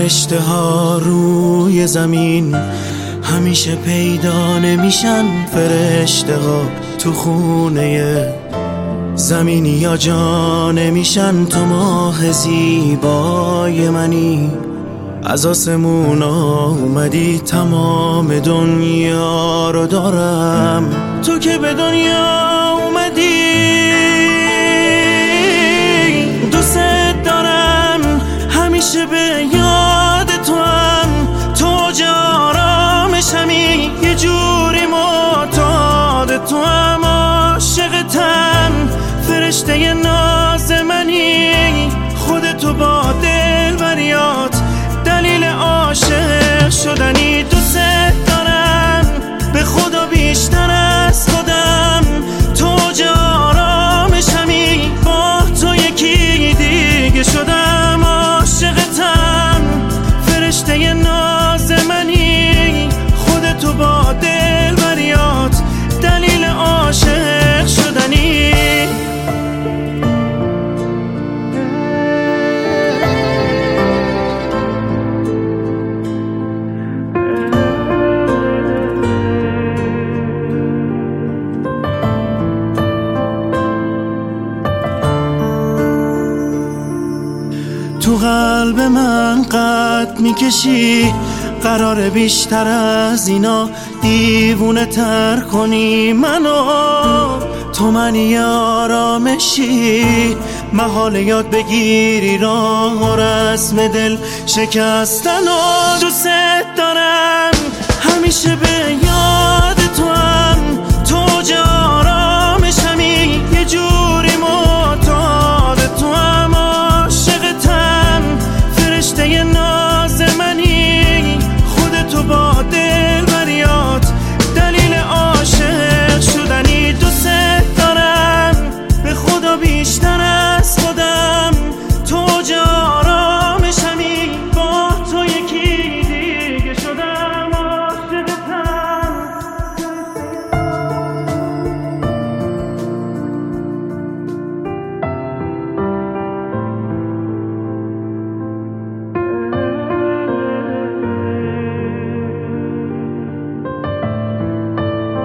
فرشته ها روی زمین همیشه پیدا نمیشن. فرشته ها تو خونه زمینی یا جا نمیشن. تو ماه زیبای منی، از آسمون اومدی، تمام دنیا رو دارم. تو که به دنیا اومدی دوست دارم، همیشه به یاد تو هم. تو آرامشمی، یه جوری معتاد تو هم. عاشقتم، فرشته ناز منی، خودتو با دلبریات دلیل عاشق شدنی. دوست دارم به خدا بیشتر از خودم. تو آرامشمی، با تو یکی دیگه شدم. عاشقتم، فرشته ناز منی، خودتو با دلبریات دلیل عاشق شدنی. تو قلب من قد میکشی، قرار بیشتر از اینا دیوونه تر کنی منو. تو منی آرامشی، محال یاد بگیری راه و رسم دل شکستن. و دوست دارم، همیشه به یاد تو هم. تو آرامشمی، یه جوری معتاد تو هم. عاشقتم، فرشته ناز منی، خودتو با دلبریات دلیل عاشق شدنی. دوست دارم به خدا بیشتر از خودم. تو آرامشمی، با تو یکی دیگه شدم. عاشقتم.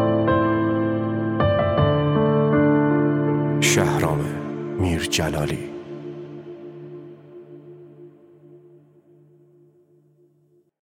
شهرام میرجلالی.